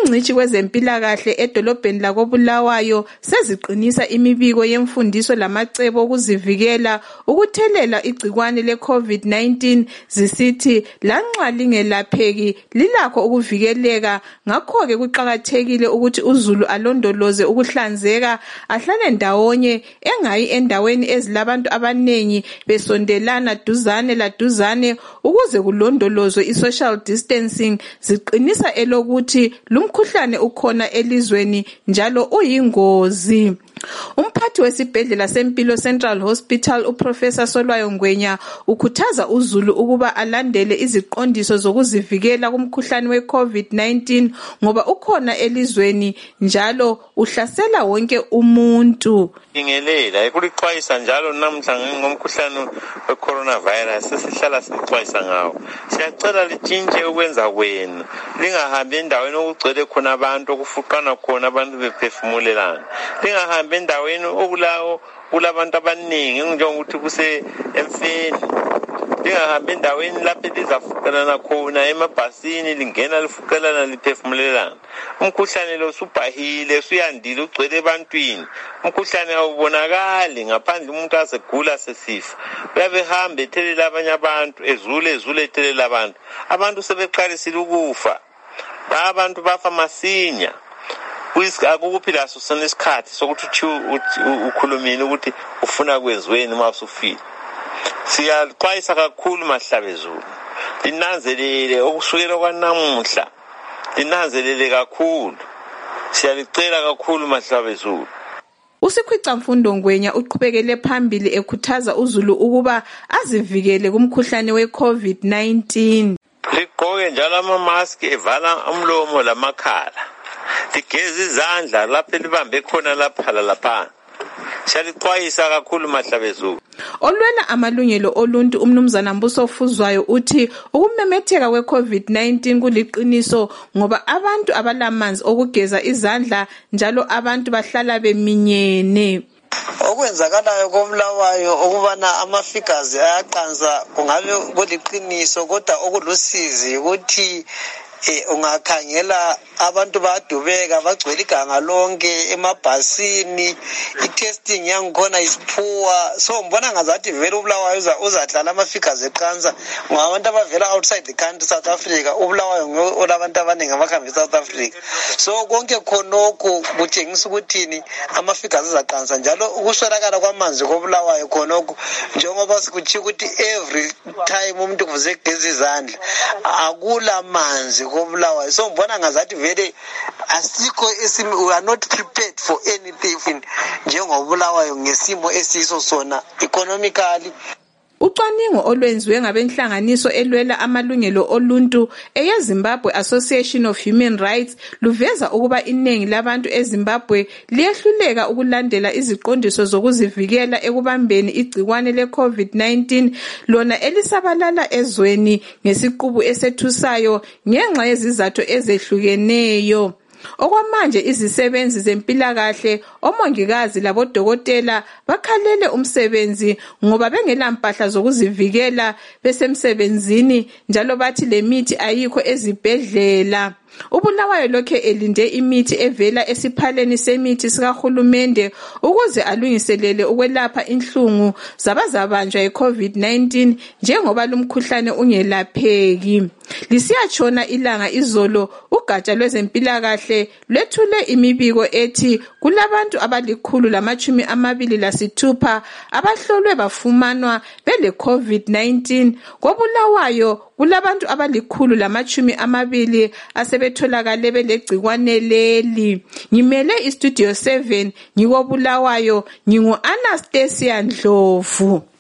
Ingcitshi kwezempilakahle edolobheni lakoBulawayo seziqinisa imibiko yemfundiso lamacebo okuzivikela ukuthelela igcikwane le-COVID-19 zisithi lanxa lingelapheki lilakho ukuvikeleka. Ngakho-ke kuqakathekile ukuthi uzulu alondoloze ukuhlanzeka, ahlale ndawonye, engayi endaweni ezilabantu abanengi besondelana duzane laduzane ukuze kulondolozwe i-social distancing. Ziqinisa elokuthi lumkhuhlane ukhona elizweni njalo uyingozi. Umphathi wesibhedlela sempilo Central Hospital uProfessor Solwayo Ngwenya ukhuthaza uzulu ukuba alandele iziqondiso zokuzivikela kumkhuhlane we-COVID-19 ngoba ukhona elizweni njalo uhlasela wonke umuntu. Ingelela ekulixwayisa njalo namhla ngomkhuhlane we-coronavirus sesihlala sixwayisa ngawo. Siyacela litshintshe ukwenza kwenu, lingahambi endaweni okugcwele khona abantu okufuqana khona abantu bephefumulelana. Lingahambi endaweni okulawo kulabantu abaningi njengokuthi kuse emfeni. Lingahambi endaweni lapho lizafuqelana khona emabhasini lingena lifuqelana liphefumulelana. Umkhuhlane lo subhahile usuyandile ugcwele ebantwini. Umkhuhlane awubonakali ngaphandle umuntu azegula sesifa. Uyabe hamba ethelela abanye abantu ezule ethelela abantu. Abantu sebeqalisile ukufa. Abantu bafa masinya. Akukuphila sona isikhathi sokuthi ukhulumile ukuthi ufuna kwenziweni uma usufile. Siyaxwayisa kakhulu mahlabezulu. Linanzelele okusukela kwanamuhla. Linanzelele kakhulu. Siyalicela kakhulu mahlabezulu. uSikhwicamfundo Ngwenya uqhubekele phambili ekhuthaza uzulu ukuba azivikele kumkhuhlane we-COVID-19. Ligqoke njalo ama-mask evala umlomo lamakhala. Ligeze izandla lapho libambe khona lapha. Siyalixwayisa kakhulu mahlabezulu. Olwela amalungelo oluntu umnumzana Mbuso Fuzwayo uthi ukumemetheka kwe-COVID-19 kuliqiniso ngoba abantu abalamanzi okugeza izandla njalo abantu bahlala beminyene. Okwenzakalayo koBulawayo ukubana ama-figures ayaqansa kungabe kuliqiniso kodwa okulusizi ukuthi ungakhangela abantu badubeka bagcwele iganga lonke emabhasini, i-testing yangikhona isiphuwa. So ngibona ngazathi vele uBulawayo uzadlala ama-figures eqansa ngoba abantu abavela outside the country South Africa uBulawayo olabantu abaningi abakhambe South Africa. So konke khonokho kutshengisa ukuthini ama-figures azaqansa njalo ukuswelakala kwamanzi koBulawayo khonokho njengoba sikutshiya ukuthi every time umuntu kufuze egeza izandla akula manzi koBulawayo. So ngibona ngazathi vele asikho we are not prepared for anything njengoBulawayo ngesimo esiso sona economically. Ucwaningo olwenziwe ngabenhlanganiso elwela amalungelo oluntu eyeZimbabwe Association of Human Rights luveza ukuba iningi labantu eZimbabwe liyehluleka ukulandela iziqondiso zokuzivikela ekubambeni igcikwane le-COVID-19 lona elisabalala ezweni ngesiqubu esethusayo ngenxa yezizathu ezehlukeneyo. Okwamanje izisebenzi zempilakahle, omongikazi labodokotela bakhalele umsebenzi ngoba bengela mpahla zokuzivikela besemsebenzini njalo bathi lemithi ayikho ezibhedlela. uBulawayo lokhe elinde imithi evela esiphaleni semithi sikahulumende ukuze alungiselele ukwelapha inhlungu zabazabanjwa yi-COVID-19 njengoba lumkhuhlane ungelapheki. Lisiyatshona ilanga izolo ugatsha lwezempilakahle lwethule imibiko ethi kulabantu abali-126 abahlolwe bafumanwa bele-COVID-19. KoBulawayo kulabantu abali-120 asebetholakale belegcikwane leli. Ngimele iStudio 7 ngikoBulawayo, ngingu-Anastasia Ndlovu.